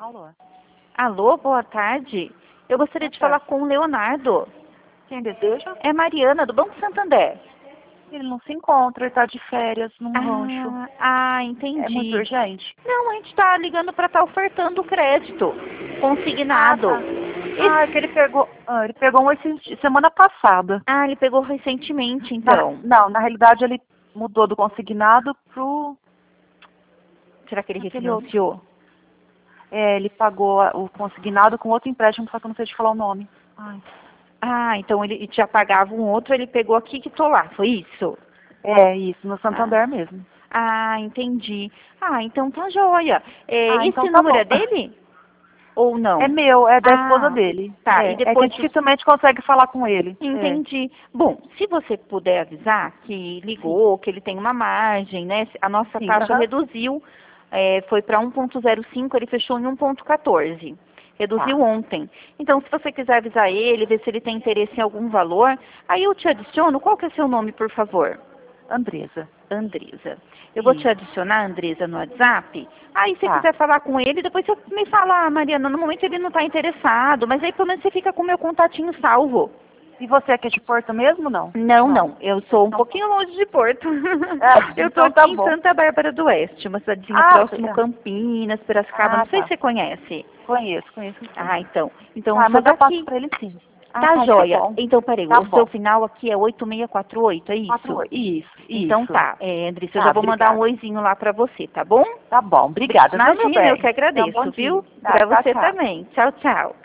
Alô? Alô, boa tarde. Eu gostaria de falar com o Leonardo. Quem deseja? É Mariana, do Banco Santander. Ele não se encontra, ele está de férias num rancho. Entendi. É muito urgente? Não, a gente está ligando para estar ofertando o crédito consignado. É que ele pegou semana passada. Ele pegou recentemente, então. Não, na realidade ele mudou do consignado pro... Será que ele refinanciou? Ele pagou o consignado com outro empréstimo, só que eu não sei te falar o nome. Então ele já pagava um outro, ele pegou aqui e quitou lá, foi isso? É, isso, no Santander mesmo. Entendi. Então tá joia. Esse então tá número bom. é dele? Ou não? É meu, é da esposa dele. Tá, e É que depois dificilmente consegue falar com ele. Entendi. Bom, se você puder avisar que ligou, que ele tem uma margem, né? A nossa taxa reduziu, foi para 1,05, ele fechou em 1,14. Reduziu ontem. Então, se você quiser avisar ele, ver se ele tem interesse em algum valor, aí eu te adiciono. Qual que é seu nome, por favor? Andresa. Andresa. Eu vou te adicionar, Andresa, no WhatsApp. Aí, se quiser falar com ele, depois você me fala, Mariana, no momento ele não está interessado, mas aí pelo menos você fica com o meu contatinho salvo. E você é aqui de Porto mesmo, não? Não. Eu sou um pouquinho longe de Porto. Eu estou aqui em Santa Bárbara do Oeste, uma cidadezinha próximo Campinas, Piracicaba. Não sei se você conhece. Conheço. Então eu sou mas eu passo daqui. para ele sim. Tá joia. Então, peraí, o seu final aqui é 8648, é isso? 48, isso. Então tá, Andressa, eu já vou mandar um oizinho lá pra você, tá bom? Tá bom, obrigada. Imagina, eu que agradeço, viu? Pra você também. Tchau, tchau.